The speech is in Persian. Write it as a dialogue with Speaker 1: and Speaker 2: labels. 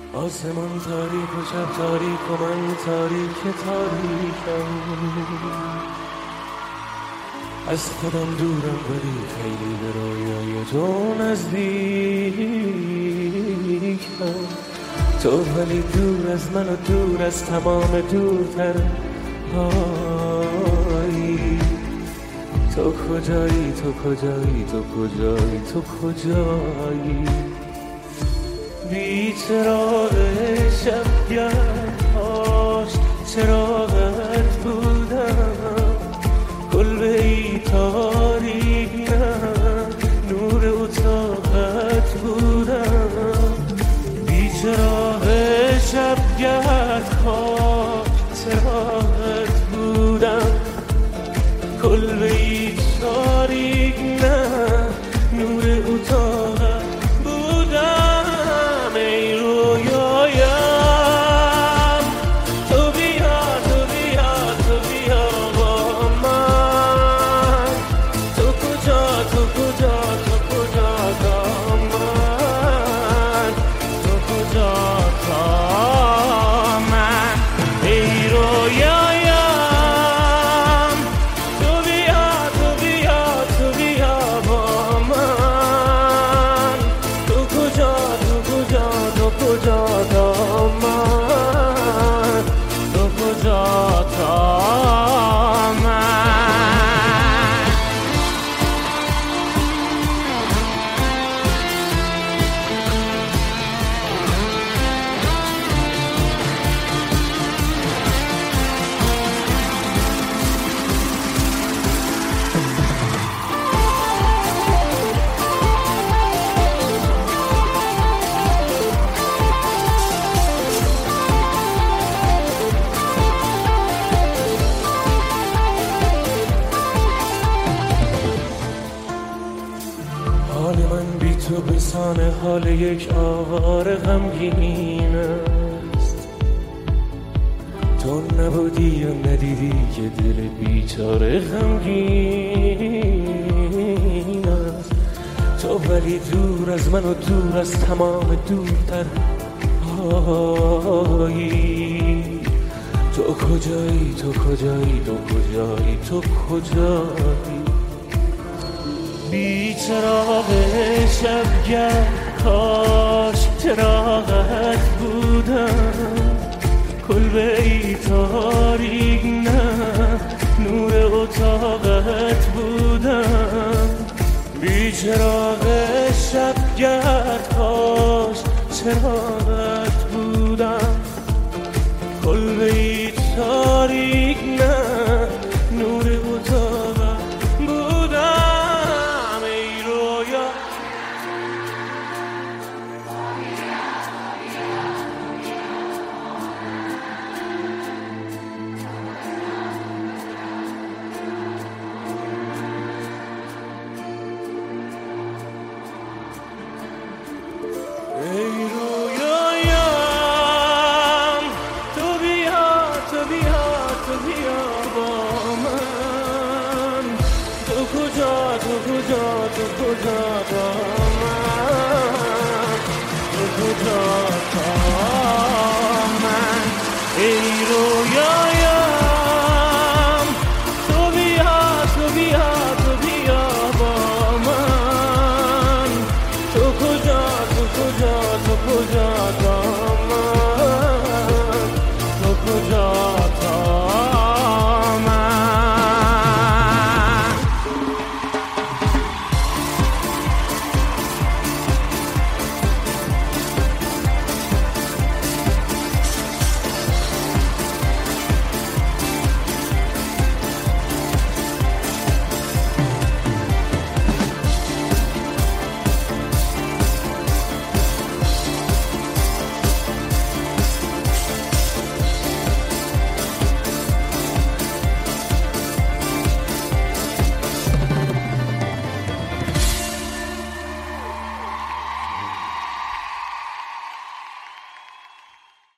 Speaker 1: آسمان تاریک و شب تاریک و من تاریک تاریکم. از خودم دورم ولی خیلی به رویای تو نزدیکم. تو ولی دور از من و دور از تمام دورتر هایی. تو کجایی تو کجایی تو کجایی تو کجایی؟ بی چراغ شبگرد هاش چراغت بودم. کلبه‌ای تاریک نه نور اتاقت بودم. بی چراغ شبگرد هاش چراغت بودم. کلبه‌ای تاریک نه نور اتاقت بودم. ای رویایم تو بیا تو بیا تو بیا با من. تو کجا تو کجا تو کجا تا من؟ تو کجا تا من؟ ای رویایم تو بیا تو بیا تو بیا با من. تو کجا تو کجا تو کجا تا من؟ تو کجا تا من؟ حال من بی تو بسان حال یک آواره غمگین است. تو نبودی و ندیدی که دل بیچاره غمگین است. تو ولی دور از من و دور از تمام دورتر هایی. تو کجایی تو کجایی تو کجایی تو کجایی؟ بی چراغ شبگرد کاش چراغت بودم. کلبه‌ای تاریک نه نور اتاقت بودم. بی چراغ شبگرد کاش چراغت بودم. کلبه‌ای تاریک نه نور اتاقت بودم. ای رویایم تو بیا تو بیا تو بیا با من. تو کجا تو کجا تو کجا با